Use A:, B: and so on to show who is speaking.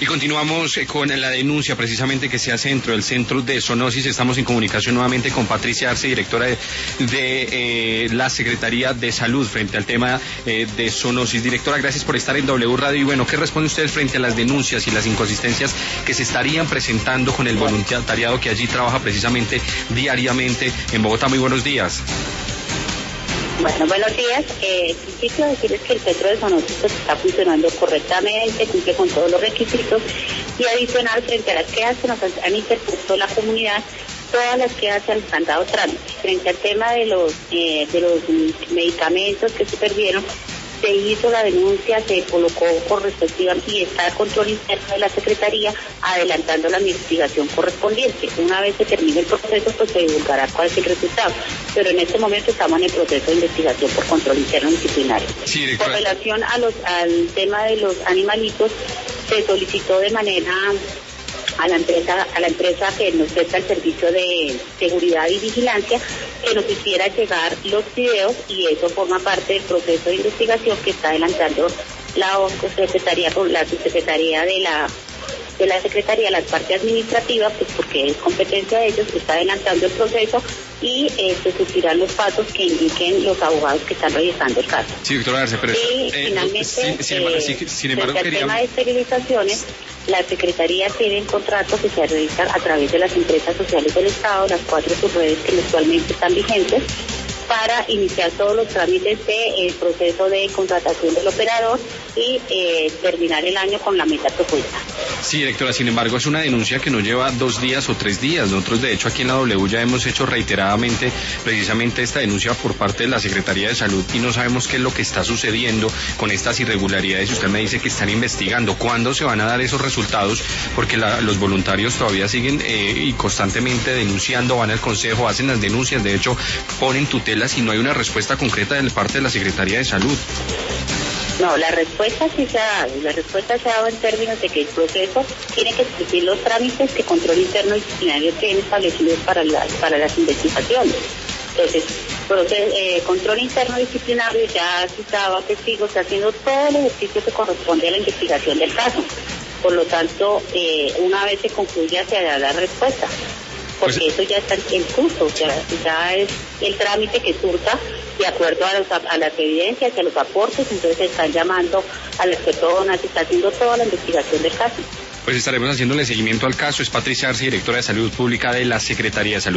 A: Y continuamos con la denuncia precisamente que se hace dentro del centro de zoonosis. Estamos en comunicación nuevamente con Patricia Arce, directora de la Secretaría de Salud frente al tema de zoonosis. Directora, gracias por estar en W Radio. Y bueno, ¿qué responde usted frente a las denuncias y las inconsistencias que se estarían presentando con el voluntariado que allí trabaja precisamente diariamente en Bogotá? Muy buenos días.
B: Bueno, buenos días. En principio decirles que el centro de zoonosis está funcionando correctamente, cumple con todos los requisitos, y adicional frente a las quejas que nos han interpuesto la comunidad, todas las quejas se han dado trámite. Frente al tema de los medicamentos que se perdieron, se hizo la denuncia, se colocó por respectiva y está el control interno de la Secretaría adelantando la investigación correspondiente. Una vez se termine el proceso, pues se divulgará cuál es el resultado. Pero en este momento estamos en el proceso de investigación por control interno disciplinario.
A: Sí,
B: con relación al tema de los animalitos, se solicitó de manera a la empresa que nos presta el servicio de seguridad y vigilancia que nos hiciera llegar los videos, y eso forma parte del proceso de investigación que está adelantando la subsecretaría de la Secretaría, la parte administrativa, pues porque es competencia de ellos, que está adelantando el proceso, y se surgirán los pasos que indiquen los abogados que están revisando el caso.
A: Sí, doctora Arce, pero
B: y finalmente, sin embargo, el tema de esterilizaciones, la Secretaría tiene un contrato que se realiza a través de las empresas sociales del Estado, las 4 subredes que actualmente están vigentes, para iniciar todos los trámites del proceso de contratación del operador y terminar el año con la meta propuesta.
A: Sí, directora, sin embargo es una denuncia que no lleva 2 días o 3 días. Nosotros de hecho aquí en la W ya hemos hecho reiteradamente precisamente esta denuncia por parte de la Secretaría de Salud y no sabemos qué es lo que está sucediendo con estas irregularidades. Usted me dice que están investigando. ¿Cuándo se van a dar esos resultados? Porque los voluntarios todavía siguen y constantemente denunciando, van al consejo, hacen las denuncias, de hecho ponen tutelas y no hay una respuesta concreta de parte de la Secretaría de Salud.
B: No, la respuesta sí se ha dado. La respuesta se ha dado en términos de que el proceso tiene que cumplir los trámites que control interno disciplinario tiene establecidos para las investigaciones. Entonces, control interno disciplinario ya ha citado a testigos, está haciendo todo el ejercicio que corresponde a la investigación del caso. Por lo tanto, una vez se concluya, se dará la respuesta. Porque eso ya está en curso, ya es el trámite que surta de acuerdo a las evidencias, a los aportes. Entonces se están llamando a las personas, se está haciendo toda la investigación del caso.
A: Pues estaremos haciéndole seguimiento al caso. Es Patricia Arce, directora de Salud Pública de la Secretaría de Salud.